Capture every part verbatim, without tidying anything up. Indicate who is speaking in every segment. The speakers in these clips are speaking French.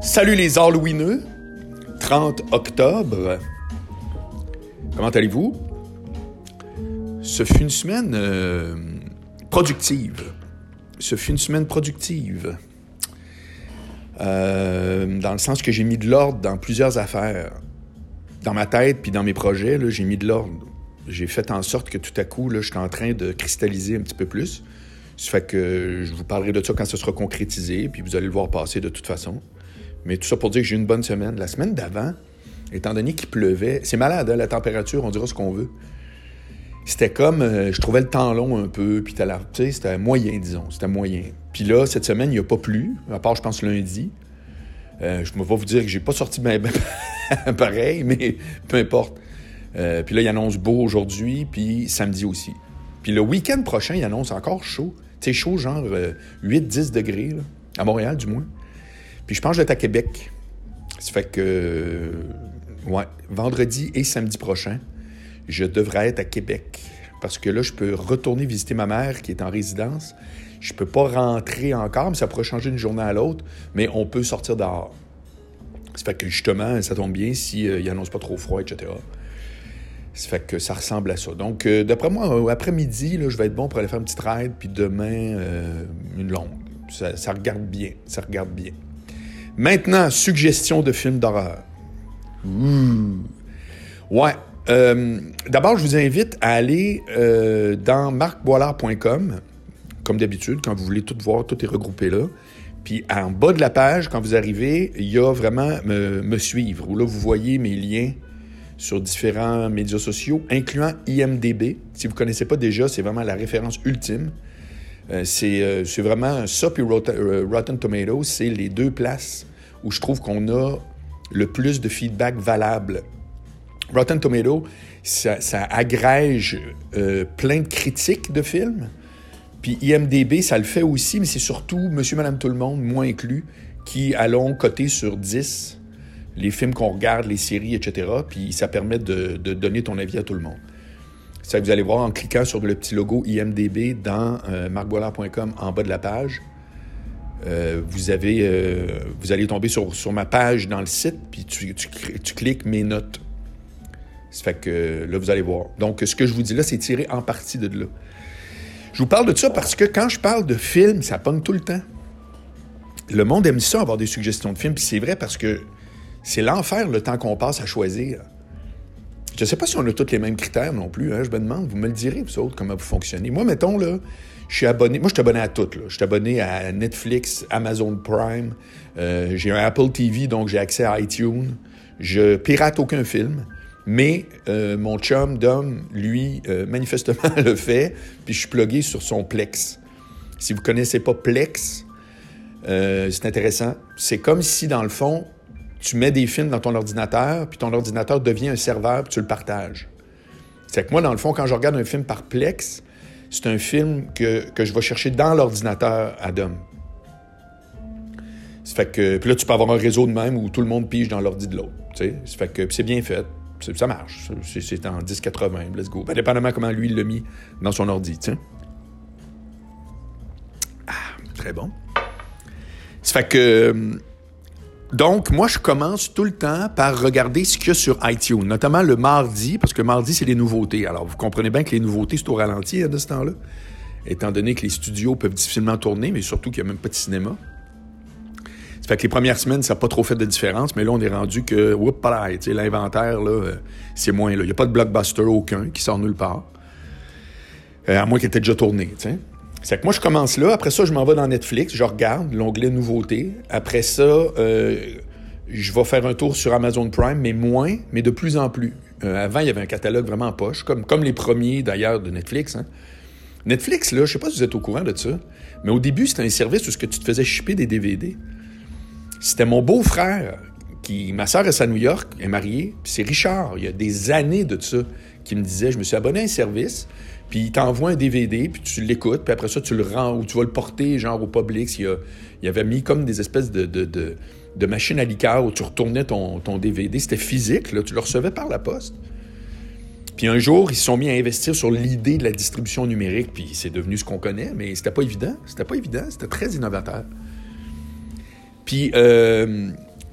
Speaker 1: Salut les Halloweeneux, trente octobre. Comment allez-vous? Ce fut une semaine euh, productive. Ce fut une semaine productive. Euh, dans le sens que j'ai mis de l'ordre dans plusieurs affaires. Dans ma tête puis dans mes projets, là, j'ai mis de l'ordre. J'ai fait en sorte que tout à coup, là, je suis en train de cristalliser un petit peu plus. Ça fait que je vous parlerai de ça quand ça sera concrétisé, puis vous allez le voir passer de toute façon. Mais tout ça pour dire que j'ai eu une bonne semaine. La semaine d'avant, étant donné qu'il pleuvait, c'est malade, hein, la température, on dira ce qu'on veut. C'était comme, euh, je trouvais le temps long un peu, puis tu sais, c'était moyen, disons, c'était moyen. Puis là, cette semaine, il n'y a pas plu, à part, je pense, lundi. Euh, je ne vais pas vous dire que j'ai pas sorti ben, ben pareil, mais peu importe. Euh, puis là, il annonce beau aujourd'hui, puis samedi aussi. Puis le week-end prochain, il annonce encore chaud. Tu sais, chaud, genre euh, huit à dix degrés, là, à Montréal, du moins. Puis je pense que je vais être à Québec. Ça fait que, euh, ouais, vendredi et samedi prochain, je devrais être à Québec. Parce que là, je peux retourner visiter ma mère qui est en résidence. Je peux pas rentrer encore, mais ça pourrait changer d'une journée à l'autre. Mais on peut sortir dehors. Ça fait que justement, ça tombe bien s'il euh, n'annonce pas trop froid, et cetera. Ça fait que ça ressemble à ça. Donc, euh, d'après moi, après-midi, là, je vais être bon pour aller faire une petite ride. Puis demain, euh, une longue. Ça, ça regarde bien. Ça regarde bien. Maintenant, suggestion de films d'horreur. Ouh. Ouais. Euh, d'abord, je vous invite à aller euh, dans marc boilard point com, comme d'habitude, quand vous voulez tout voir, tout est regroupé là. Puis en bas de la page, quand vous arrivez, il y a vraiment me, me suivre, où là, vous voyez mes liens sur différents médias sociaux, incluant I M D B. Si vous ne connaissez pas déjà, c'est vraiment la référence ultime. Euh, c'est, euh, c'est vraiment ça, puis Rotten, euh, Rotten Tomatoes, c'est les deux places où je trouve qu'on a le plus de feedback valable. Rotten Tomatoes, ça, ça agrège euh, plein de critiques de films, puis I M D B, ça le fait aussi, mais c'est surtout Monsieur, Madame, tout le monde, moi inclus, qui allons coter sur dix les films qu'on regarde, les séries, et cetera, puis ça permet de, de donner ton avis à tout le monde. Ça, vous allez voir en cliquant sur le petit logo I M D B dans euh, marc boilard point com en bas de la page. Euh, vous, avez, euh, vous allez tomber sur, sur ma page dans le site, puis tu, tu, tu cliques mes notes. Ça fait que là, vous allez voir. Donc, ce que je vous dis là, c'est tiré en partie de là. Je vous parle de ça parce que quand je parle de films, ça pogne tout le temps. Le monde aime ça, avoir des suggestions de films, puis c'est vrai parce que c'est l'enfer le temps qu'on passe à choisir. Je ne sais pas si on a tous les mêmes critères non plus. Hein, je me demande, vous me le direz, vous autres, comment vous fonctionnez. Moi, mettons, là, je suis abonné. Moi, je suis abonné à tout. Là. Je suis abonné à Netflix, Amazon Prime. Euh, j'ai un Apple T V, donc j'ai accès à iTunes. Je pirate aucun film. Mais euh, mon chum, Dom, lui, euh, manifestement le fait. Puis je suis plugué sur son Plex. Si vous ne connaissez pas Plex, euh, c'est intéressant. C'est comme si, dans le fond, tu mets des films dans ton ordinateur, puis ton ordinateur devient un serveur, puis tu le partages. C'est que moi, dans le fond, quand je regarde un film par Plex, c'est un film que, que je vais chercher dans l'ordinateur à Dom. Ça fait que, puis là, tu peux avoir un réseau de même où tout le monde pige dans l'ordi de l'autre. Tu sais? Ça fait que c'est bien fait. C'est, ça marche. C'est, c'est en dix quatre-vingts. Let's go. Ben, dépendamment comment lui, il l'a mis dans son ordi. T'sais. Ah, très bon. Ça fait que... Donc, moi, je commence tout le temps par regarder ce qu'il y a sur iTunes, notamment le mardi, parce que mardi, c'est les nouveautés. Alors, vous comprenez bien que les nouveautés, c'est au ralenti hein, de ce temps-là, étant donné que les studios peuvent difficilement tourner, mais surtout qu'il n'y a même pas de cinéma. Ça fait que les premières semaines, ça n'a pas trop fait de différence, mais là, on est rendu que, whoop, pareil, tu sais, l'inventaire, là, c'est moins là. Il n'y a pas de blockbuster aucun qui sort nulle part, euh, à moins qu'il ait déjà tourné, tu sais. C'est que moi, je commence là. Après ça, je m'en vais dans Netflix. Je regarde l'onglet Nouveautés. Après ça, euh, je vais faire un tour sur Amazon Prime, mais moins, mais de plus en plus. Euh, avant, il y avait un catalogue vraiment en poche, comme, comme les premiers, d'ailleurs, de Netflix. Hein. Netflix, là, je sais pas si vous êtes au courant de ça, mais au début, c'était un service où ce que tu te faisais shipper des D V D. C'était mon beau-frère, qui, ma sœur est à New York, est mariée, puis c'est Richard, il y a des années de ça, qui me disait, je me suis abonné à un service, puis il t'envoie un D V D, puis tu l'écoutes, puis après ça, tu le rends, ou tu vas le porter, genre, au Publix. Il, a, il avait mis comme des espèces de, de, de, de machines à liqueur où tu retournais ton, ton D V D. C'était physique, là, tu le recevais par la poste. Puis un jour, ils se sont mis à investir sur l'idée de la distribution numérique, puis c'est devenu ce qu'on connaît, mais c'était pas évident. C'était pas évident, c'était très innovateur. Puis, euh,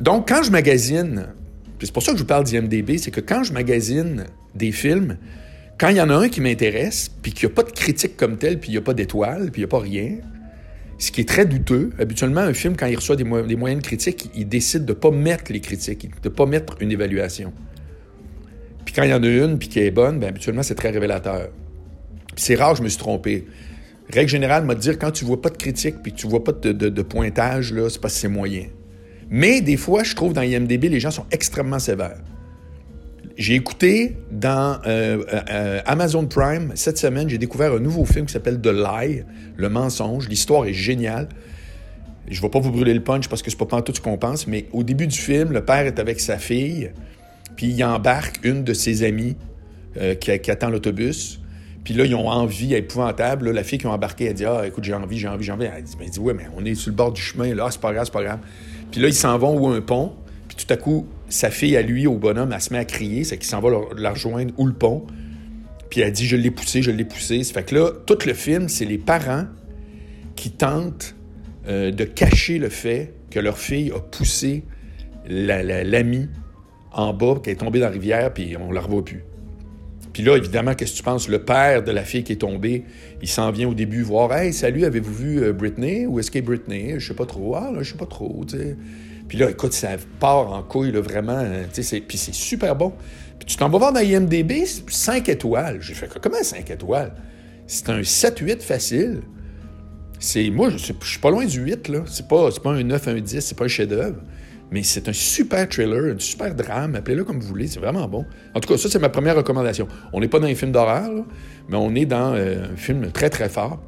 Speaker 1: Donc, quand je magasine, c'est pour ça que je vous parle d'I M D B, c'est que quand je magasine des films, quand il y en a un qui m'intéresse, puis qu'il n'y a pas de critique comme telle, puis il n'y a pas d'étoiles, puis il n'y a pas rien, ce qui est très douteux, habituellement, un film, quand il reçoit des, mo- des moyennes critiques, il décide de ne pas mettre les critiques, de ne pas mettre une évaluation. Puis quand il y en a une, puis qui est bonne, bien, habituellement, c'est très révélateur. Puis c'est rare, je me suis trompé. Règle générale, m'a dire, quand tu ne vois pas de critique, puis que tu ne vois pas de, de, de pointage, là, c'est parce que c'est moyen. Mais des fois, je trouve dans I M D B, les gens sont extrêmement sévères. J'ai écouté dans euh, euh, Amazon Prime, cette semaine, j'ai découvert un nouveau film qui s'appelle The Lie, Le mensonge. L'histoire est géniale. Je ne vais pas vous brûler le punch parce que c'est pas pantoute ce qu'on pense, mais au début du film, le père est avec sa fille, puis il embarque une de ses amies euh, qui, qui attend l'autobus. Puis là, ils ont envie épouvantable. Là, la fille qui a embarqué, elle dit « Ah, écoute, j'ai envie, j'ai envie, j'ai envie. » Elle dit, ben, elle dit « Ouais, mais on est sur le bord du chemin. Là, ah, c'est pas grave, c'est pas grave. » Puis là, ils s'en vont où un pont. Puis tout à coup, sa fille, à lui, au bonhomme, elle se met à crier. C'est qu'il s'en va la, la rejoindre où le pont. Puis elle dit « Je l'ai poussé, je l'ai poussé. » Ça fait que là, tout le film, c'est les parents qui tentent euh, de cacher le fait que leur fille a poussé la, la, l'amie en bas, qu'elle est tombée dans la rivière, puis on la revoit plus. Puis là, évidemment, qu'est-ce que tu penses? Le père de la fille qui est tombée, il s'en vient au début voir « Hey, salut, avez-vous vu Britney? Où est-ce qu'est Britney? Je sais pas trop. Ah, là, je sais pas trop, tu sais. » Puis là, écoute, ça part en couille, là, vraiment. Tu sais, puis c'est super bon. Puis tu t'en vas voir dans I M D B, cinq étoiles. J'ai fait « Comment cinq étoiles? » C'est un sept huit facile. C'est, moi, je suis pas loin du huit, là. C'est pas, c'est pas un neuf, un dix, c'est pas un chef-d'œuvre. Mais c'est un super trailer, un super drame, appelez-le comme vous voulez, c'est vraiment bon. En tout cas, ça, c'est ma première recommandation. On n'est pas dans un film d'horreur, là, mais on est dans euh, un film très, très fort.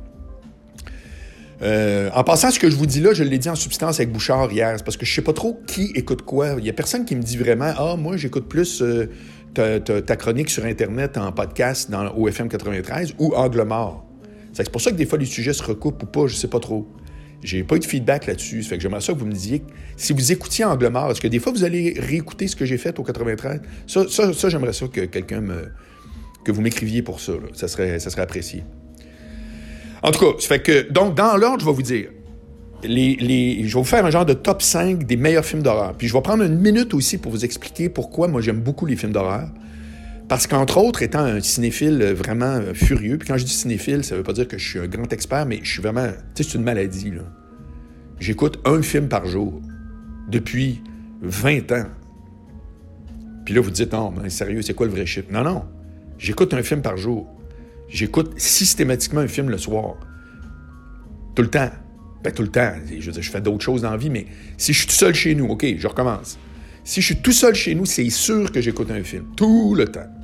Speaker 1: Euh, en passant, ce que je vous dis là, je l'ai dit en substance avec Bouchard hier, c'est parce que je sais pas trop qui écoute quoi. Il y a personne qui me dit vraiment « Ah, moi, j'écoute plus euh, ta, ta, ta chronique sur Internet en podcast dans O F M quatre-vingt-treize ou Angle mort. » C'est pour ça que des fois, les sujets se recoupent ou pas, je sais pas trop. J'ai pas eu de feedback là-dessus. Ça fait que j'aimerais ça que vous me disiez, si vous écoutiez Angle mort, est-ce que des fois, vous allez réécouter ce que j'ai fait au quatre-vingt-treize? Ça, ça, ça j'aimerais ça que quelqu'un me... que vous m'écriviez pour ça. Là. Ça serait, ça serait apprécié. En tout cas, ça fait que... Donc, dans l'ordre, je vais vous dire, les, les, je vais vous faire un genre de top cinq des meilleurs films d'horreur. Puis je vais prendre une minute aussi pour vous expliquer pourquoi moi, j'aime beaucoup les films d'horreur. Parce qu'entre autres, étant un cinéphile vraiment furieux, puis quand je dis cinéphile, ça veut pas dire que je suis un grand expert, mais je suis vraiment... Tu sais, c'est une maladie, là. J'écoute un film par jour depuis vingt ans. Puis là, vous dites, non, mais sérieux, c'est quoi le vrai shit? Non, non. J'écoute un film par jour. J'écoute systématiquement un film le soir. Tout le temps. Ben, tout le temps. Je veux dire, je fais d'autres choses dans la vie, mais si je suis tout seul chez nous, OK, je recommence. Si je suis tout seul chez nous, c'est sûr que j'écoute un film. Tout le temps.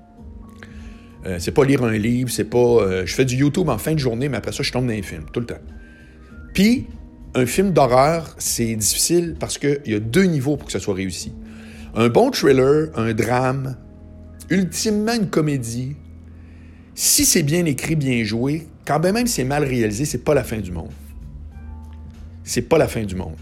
Speaker 1: Euh, c'est pas lire un livre, c'est pas... Euh, je fais du YouTube en fin de journée, mais après ça, je tombe dans un film. Tout le temps. Puis, un film d'horreur, c'est difficile parce qu'il y a deux niveaux pour que ça soit réussi. Un bon thriller, un drame, ultimement une comédie, si c'est bien écrit, bien joué, quand bien même c'est mal réalisé, c'est pas la fin du monde. C'est pas la fin du monde.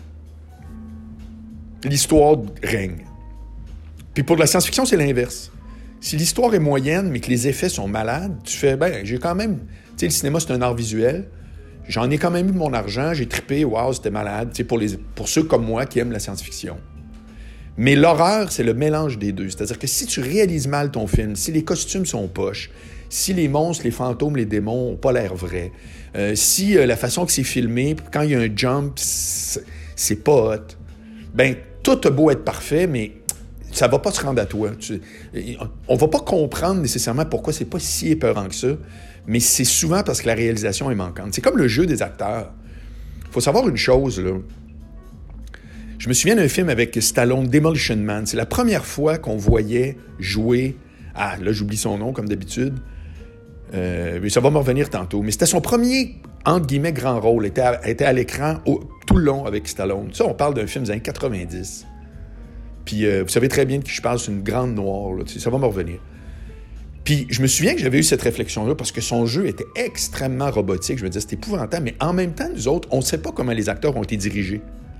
Speaker 1: L'histoire règne. Puis pour de la science-fiction, c'est l'inverse. Si l'histoire est moyenne, mais que les effets sont malades, tu fais, ben, j'ai quand même... Tu sais, le cinéma, c'est un art visuel. J'en ai quand même eu de mon argent, j'ai trippé, waouh, c'était malade. Tu sais, pour, les, pour ceux comme moi qui aiment la science-fiction. Mais l'horreur, c'est le mélange des deux. C'est-à-dire que si tu réalises mal ton film, si les costumes sont poches, si les monstres, les fantômes, les démons n'ont pas l'air vrais, euh, si euh, la façon que c'est filmé, quand il y a un jump, c'est, c'est pas hot, ben tout a beau être parfait, mais ça va pas se rendre à toi. Tu, on va pas comprendre nécessairement pourquoi c'est pas si épeurant que ça, mais c'est souvent parce que la réalisation est manquante. C'est comme le jeu des acteurs. Il faut savoir une chose, là. Je me souviens d'un film avec Stallone, Demolition Man. C'est la première fois qu'on voyait jouer... Ah, là, j'oublie son nom, comme d'habitude. Euh, mais ça va me revenir tantôt. Mais c'était son premier, entre guillemets, grand rôle. Il était à, était à l'écran au, tout le long avec Stallone. Ça, on parle d'un film des années quatre-vingt-dix. Puis, euh, vous savez très bien de qui je parle, c'est une grande noire. Là, ça va me revenir. Puis, je me souviens que j'avais eu cette réflexion-là parce que son jeu était extrêmement robotique. Je me disais, c'est épouvantable. Mais en même temps, nous autres, on ne sait pas comment les acteurs ont été dirigés.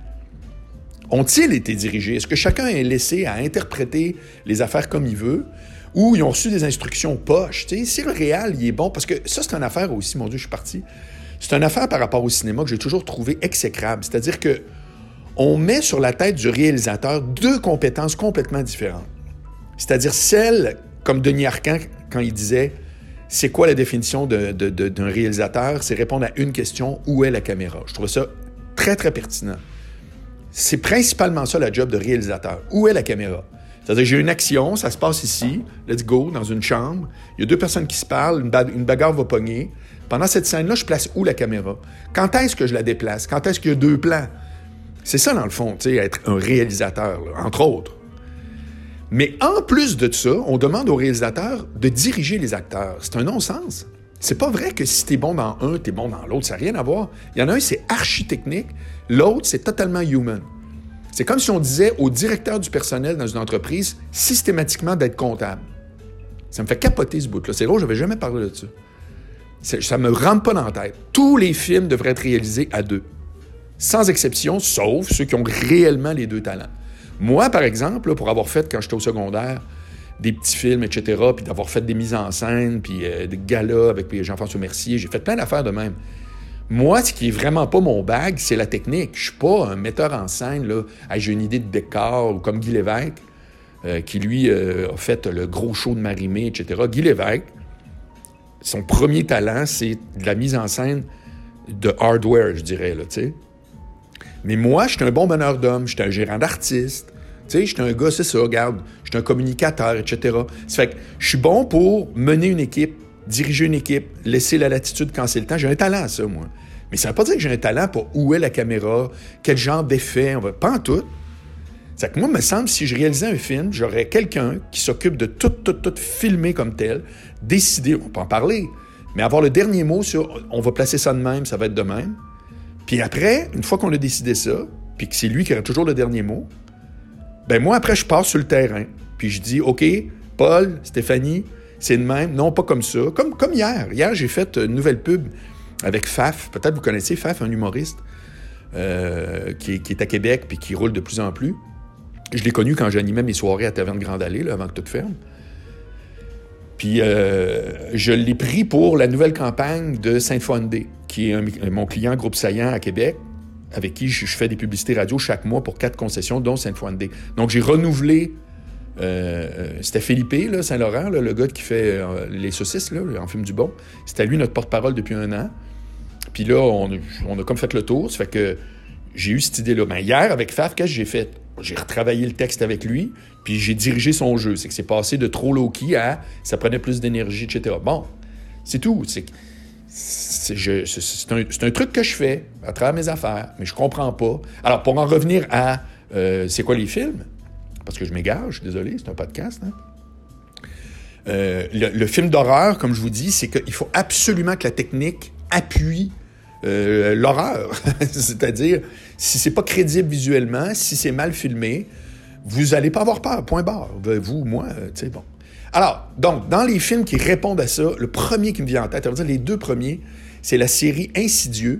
Speaker 1: Ont-ils été dirigés? Est-ce que chacun est laissé à interpréter les affaires comme il veut? Ou ils ont reçu des instructions poches? Tu sais, si le réal, il est bon... Parce que ça, c'est une affaire aussi, mon Dieu, je suis parti. C'est une affaire par rapport au cinéma que j'ai toujours trouvé exécrable. C'est-à-dire que on met sur la tête du réalisateur deux compétences complètement différentes. C'est-à-dire celle, comme Denis Arcand, quand il disait « C'est quoi la définition de, de, de, d'un réalisateur? » C'est répondre à une question « Où est la caméra? » Je trouve ça très, très pertinent. C'est principalement ça, la job de réalisateur. Où est la caméra? C'est-à-dire, j'ai une action, ça se passe ici, let's go, dans une chambre. Il y a deux personnes qui se parlent, une, ba- une bagarre va pogner. Pendant cette scène-là, je place où la caméra? Quand est-ce que je la déplace? Quand est-ce qu'il y a deux plans? C'est ça, dans le fond, tu sais, être un réalisateur, là, entre autres. Mais en plus de ça, on demande au réalisateur de diriger les acteurs. C'est un non-sens. C'est pas vrai que si t'es bon dans un, t'es bon dans l'autre. Ça n'a rien à voir. Il y en a un, c'est archi-technique. L'autre, c'est totalement human. C'est comme si on disait au directeur du personnel dans une entreprise systématiquement d'être comptable. Ça me fait capoter ce bout-là. C'est drôle, je n'avais jamais parlé de ça. C'est, ça me rentre pas dans la tête. Tous les films devraient être réalisés à deux. Sans exception, sauf ceux qui ont réellement les deux talents. Moi, par exemple, là, pour avoir fait, quand j'étais au secondaire, des petits films, et cetera, puis d'avoir fait des mises en scène, puis euh, des galas avec Jean-François Mercier, j'ai fait plein d'affaires de même. Moi, ce qui est vraiment pas mon bag, c'est la technique. Je suis pas un metteur en scène, là, ah, j'ai une idée de décor, ou comme Guy Lévesque, euh, qui, lui, euh, a fait le gros show de Marie-Mé, et cetera. Guy Lévesque, son premier talent, c'est de la mise en scène de hardware, je dirais, là, tu sais. Mais moi, j'étais un bon meneur d'hommes, j'étais un gérant d'artistes, tu sais, j'étais un gars, c'est ça, regarde, j'étais un communicateur, et cetera. Ça fait que je suis bon pour mener une équipe, diriger une équipe, laisser la latitude quand c'est le temps. J'ai un talent à ça, moi. Mais ça ne veut pas dire que j'ai un talent pour où est la caméra, quel genre d'effet, on va... pas en tout. C'est que moi, il me semble, si je réalisais un film, j'aurais quelqu'un qui s'occupe de tout, tout, tout filmer comme tel, décider, on peut en parler, mais avoir le dernier mot sur on va placer ça de même, ça va être de même. Puis après, une fois qu'on a décidé ça, puis que c'est lui qui aura toujours le dernier mot, ben moi, après, je pars sur le terrain, puis je dis, OK, Paul, Stéphanie, c'est de même, non, pas comme ça. Comme, comme hier. Hier, j'ai fait une nouvelle pub avec Faf. Peut-être vous connaissez Faf, un humoriste euh, qui, est, qui est à Québec puis qui roule de plus en plus. Je l'ai connu quand j'animais mes soirées à Taverne Grande Allée, là, avant que tout ferme. Puis euh, je l'ai pris pour la nouvelle campagne de Sainte-Foy-N-D, qui est un, mon client Groupe Saillant à Québec, avec qui je, je fais des publicités radio chaque mois pour quatre concessions, dont Sainte-Foy-N-D. Donc, j'ai renouvelé... Euh, c'était Philippe, là, Saint-Laurent, là, le gars qui fait euh, les saucisses, là, en film du bon. C'était lui notre porte-parole depuis un an. Puis là, on, on a comme fait le tour. Ça fait que j'ai eu cette idée-là. Ben, hier, avec Faf, qu'est-ce que j'ai fait? J'ai retravaillé le texte avec lui, puis j'ai dirigé son jeu. C'est que c'est passé de trop low-key à ça prenait plus d'énergie, et cetera. Bon, c'est tout. C'est, c'est, je, c'est, c'est, un, c'est un truc que je fais à travers mes affaires, mais je comprends pas. Alors, pour en revenir à euh, c'est quoi les films? Parce que je m'égare, je suis désolé, c'est un podcast. Hein? Euh, le, le film d'horreur, comme je vous dis, c'est qu'il faut absolument que la technique appuie euh, l'horreur. C'est-à-dire, si c'est pas crédible visuellement, si c'est mal filmé, vous allez pas avoir peur, point barre. Vous, moi, euh, tu sais, bon. Alors, donc, dans les films qui répondent à ça, le premier qui me vient en tête, ça veut dire les deux premiers, c'est la série Insidieux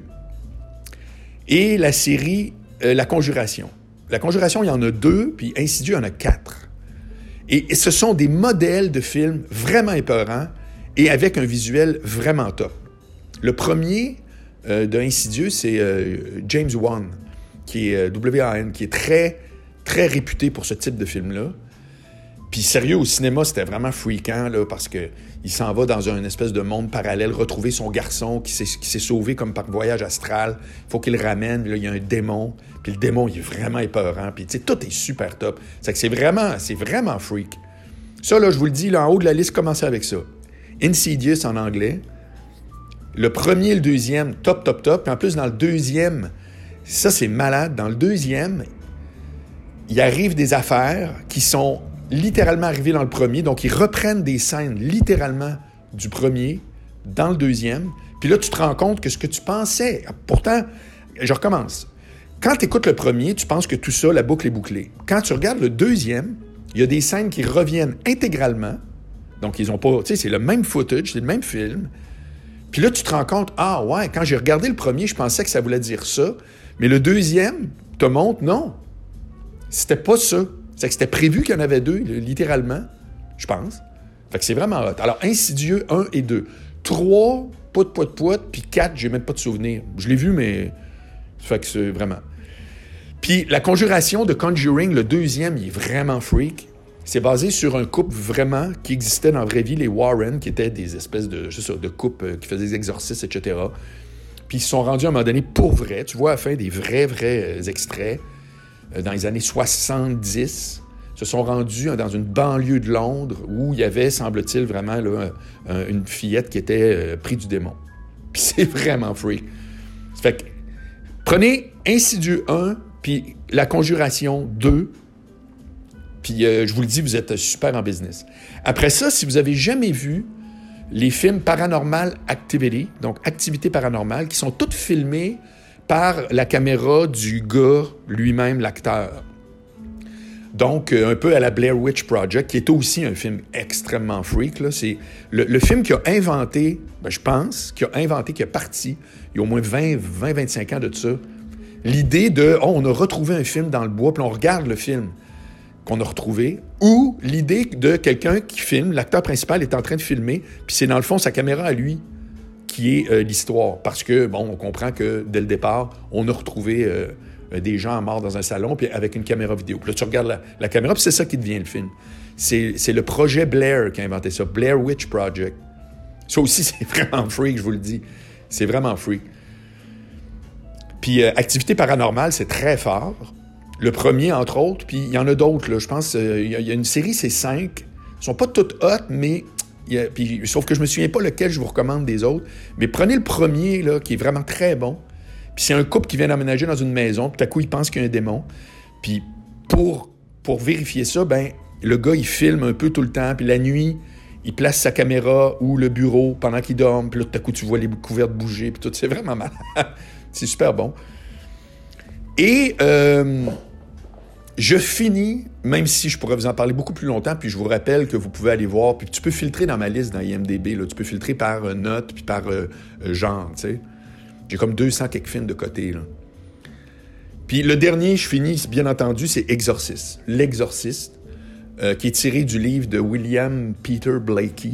Speaker 1: et la série euh, La Conjuration. La Conjuration, il y en a deux, puis Insidieux, il y en a quatre. Et, et ce sont des modèles de films vraiment épeurants et avec un visuel vraiment top. Le premier euh, de Insidieux, c'est euh, James Wan, qui est euh, W A N, qui est très, très réputé pour ce type de film-là. Puis sérieux, au cinéma, c'était vraiment freakant, là, parce qu'il s'en va dans un espèce de monde parallèle, retrouver son garçon qui s'est, qui s'est sauvé comme par voyage astral. Il faut qu'il le ramène, là, il y a un démon. Puis le démon, il est vraiment épeurant. Puis, tu sais, tout est super top. C'est que c'est vraiment, c'est vraiment freak. Ça, là, je vous le dis, là, en haut de la liste, commencez avec ça. Insidious en anglais. Le premier et le deuxième, top, top, top. Puis en plus, dans le deuxième, ça, c'est malade. Dans le deuxième, il arrive des affaires qui sont littéralement arrivées dans le premier. Donc, ils reprennent des scènes littéralement du premier dans le deuxième. Puis là, tu te rends compte que ce que tu pensais... Pourtant, je recommence. Quand tu écoutes le premier, tu penses que tout ça, la boucle est bouclée. Quand tu regardes le deuxième, il y a des scènes qui reviennent intégralement. Donc, ils ont pas... Tu sais, c'est le même footage, c'est le même film. Puis là, tu te rends compte, ah ouais, quand j'ai regardé le premier, je pensais que ça voulait dire ça. Mais le deuxième te montre, non. C'était pas ça. C'est que c'était prévu qu'il y en avait deux, littéralement, je pense. Fait que c'est vraiment hot. Alors, Insidieux un et deux. trois, pout, pout, pout, puis quatre, j'ai même pas de souvenir. Je l'ai vu, mais... Fait que c'est vraiment... Puis La Conjuration de Conjuring, le deuxième, il est vraiment freak. C'est basé sur un couple vraiment qui existait dans la vraie vie, les Warren, qui étaient des espèces de, je sais pas, de couples qui faisaient des exorcismes, et cetera. Puis ils se sont rendus à un moment donné pour vrai. Tu vois à la fin des vrais, vrais extraits. Dans les années soixante-dix, se sont rendus dans une banlieue de Londres où il y avait, semble-t-il, vraiment là, une fillette qui était euh, prise du démon. Puis c'est vraiment freak. Ça fait que, prenez Insidieux un, puis La Conjuration deux, puis euh, je vous le dis, vous êtes super en business. Après ça, si vous avez jamais vu les films Paranormal Activity, donc Activité paranormale, qui sont tous filmés par la caméra du gars lui-même, l'acteur. Donc, euh, un peu à la Blair Witch Project, qui est aussi un film extrêmement freak. Là. C'est le, le film qui a inventé, ben, je pense, qui a inventé, qui a parti, il y a au moins vingt à vingt-cinq ans de ça, l'idée de, oh, on a retrouvé un film dans le bois, puis on regarde le film qu'on a retrouvé, ou l'idée de quelqu'un qui filme, l'acteur principal est en train de filmer, puis c'est dans le fond sa caméra à lui qui est euh, l'histoire. Parce que, bon, on comprend que dès le départ, on a retrouvé euh, des gens morts dans un salon, puis avec une caméra vidéo. Puis là, tu regardes la, la caméra, puis c'est ça qui devient le film. C'est, c'est le projet Blair qui a inventé ça, Blair Witch Project. Ça aussi, c'est vraiment freak, je vous le dis. C'est vraiment freak. Puis euh, Activité paranormale, c'est très fort. Le premier, entre autres, puis il y en a d'autres, là. Je pense, euh, il y, y a une série, c'est cinq. Ils sont pas toutes hot, mais... Il y a, puis, sauf que je me souviens pas lequel je vous recommande des autres. Mais prenez le premier, là, qui est vraiment très bon. Puis c'est un couple qui vient d'emménager dans une maison, puis tout à coup, il pense qu'il y a un démon. Puis pour, pour vérifier ça, ben le gars, il filme un peu tout le temps. Puis la nuit, il place sa caméra ou le bureau pendant qu'il dorme. Puis là, tout à coup, tu vois les couvertes bouger, puis tout. C'est vraiment malade. C'est super bon. Et euh, je finis, même si je pourrais vous en parler beaucoup plus longtemps, puis je vous rappelle que vous pouvez aller voir, puis tu peux filtrer dans ma liste dans I M D B, là, tu peux filtrer par euh, note, puis par euh, euh, genre, tu sais. J'ai comme deux cents quelques films de côté, là. Puis le dernier, je finis, bien entendu, c'est Exorcist. L'Exorciste, euh, qui est tiré du livre de William Peter Blakey.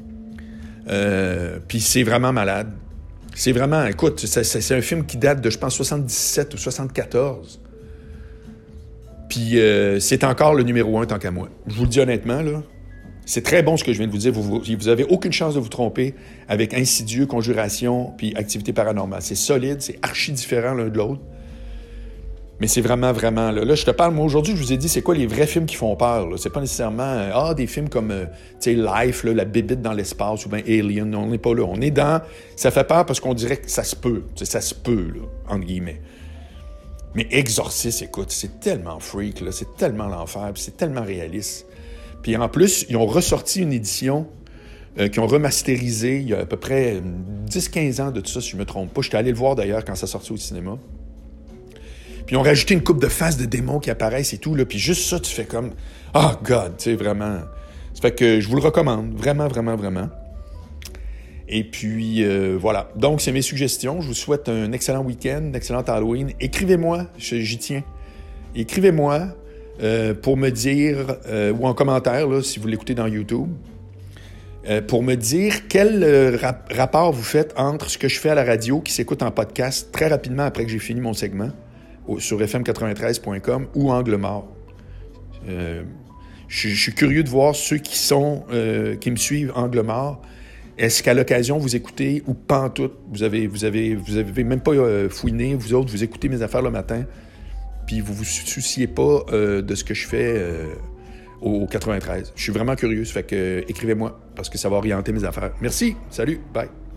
Speaker 1: Euh, puis c'est vraiment malade. C'est vraiment, écoute, c'est, c'est un film qui date de, je pense, soixante-dix-sept ou soixante-quatorze. Puis euh, c'est encore le numéro un, tant qu'à moi. Je vous le dis honnêtement, là. C'est très bon ce que je viens de vous dire. Vous, vous, vous avez aucune chance de vous tromper avec Insidieux, Conjuration, puis Activité paranormale. C'est solide, c'est archi différent l'un de l'autre. Mais c'est vraiment, vraiment... Là, là je te parle, moi, aujourd'hui, je vous ai dit, c'est quoi les vrais films qui font peur, là. C'est pas nécessairement, euh, ah, des films comme, euh, tu sais, Life, là, La bébite dans l'espace, ou bien Alien. On n'est pas là. On est dans... Ça fait peur parce qu'on dirait que ça se peut. Ça se peut, là, entre guillemets. Mais Exorcist, écoute, c'est tellement freak, là. C'est tellement l'enfer, puis c'est tellement réaliste. Puis en plus, ils ont ressorti une édition euh, qu'ils ont remasterisée il y a à peu près dix à quinze ans de tout ça, si je ne me trompe pas. J'étais allé le voir, d'ailleurs, quand ça sortait au cinéma. Puis ils ont rajouté une couple de faces de démons qui apparaissent et tout, là. Puis juste ça, tu fais comme « Oh God! » Tu sais, vraiment. Ça fait que je vous le recommande. Vraiment, vraiment, vraiment. Et puis, euh, voilà. Donc, c'est mes suggestions. Je vous souhaite un excellent week-end, un excellent Halloween. Écrivez-moi, j'y tiens. Écrivez-moi euh, pour me dire, euh, ou en commentaire, là, si vous l'écoutez dans YouTube, euh, pour me dire quel euh, rap- rapport vous faites entre ce que je fais à la radio, qui s'écoute en podcast très rapidement après que j'ai fini mon segment, sur F M quatre-vingt-treize point com ou Angle Mort. Euh, je, je suis curieux de voir ceux qui sont euh, qui me suivent Angle Mort. Est-ce qu'à l'occasion vous écoutez ou pas en tout? Vous avez vous avez vous avez même pas euh, fouiné, vous autres, vous écoutez mes affaires le matin, puis vous vous souciez pas euh, de ce que je fais euh, au quatre-vingt-treize. Je suis vraiment curieux, ça fait que euh, écrivez-moi parce que ça va orienter mes affaires. Merci, salut, bye.